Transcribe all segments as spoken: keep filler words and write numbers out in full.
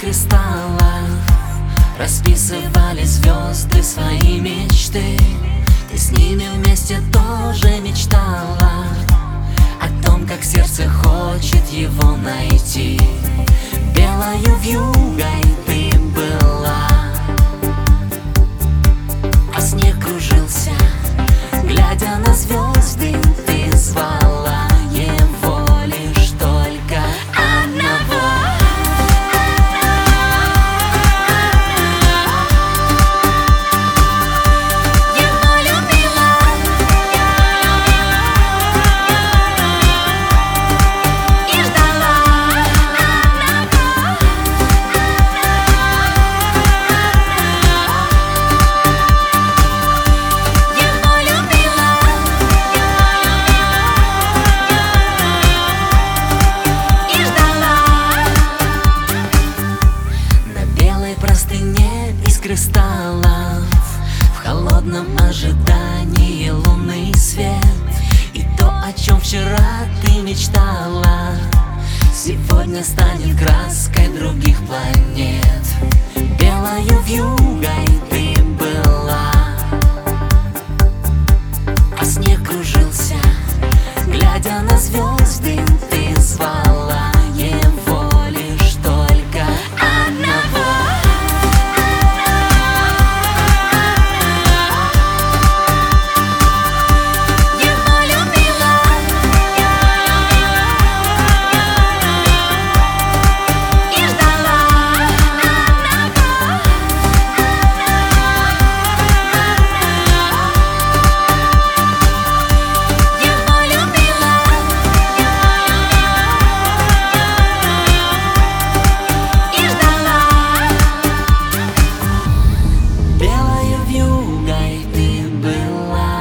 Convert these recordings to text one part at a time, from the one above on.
кристаллов расписывали звезды свои мечты. Ты с ними вместе тоже мечтала о том, как сердце хочет его найти. Белою вьюгой ты была, а снег кружился, глядя на звезды, ты звала его лишь только одного. Его любила и ждала одного. Его любила и ждала. На белой простыне из кристаллов, в холодном ожидании лунный свет. И то, о чем вчера ты мечтала, сегодня станет краской других планет. Белою вьюгой ты была, а снег кружился, глядя на звезды, ты звала его лишь только одного. Его любила и ждала одного. Его любила и ждала. Белою вьюгой ты была,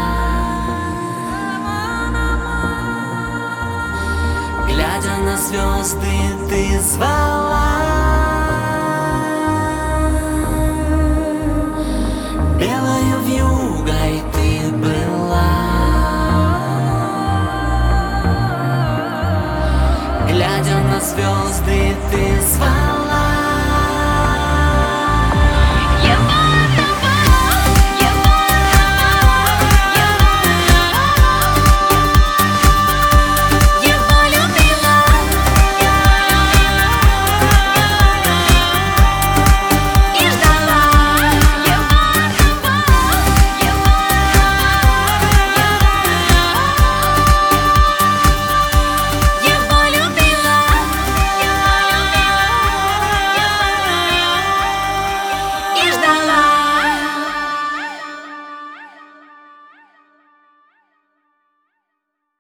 глядя на звезды, ты звала. Белою вьюгой ты была, глядя на звезды, ты звала.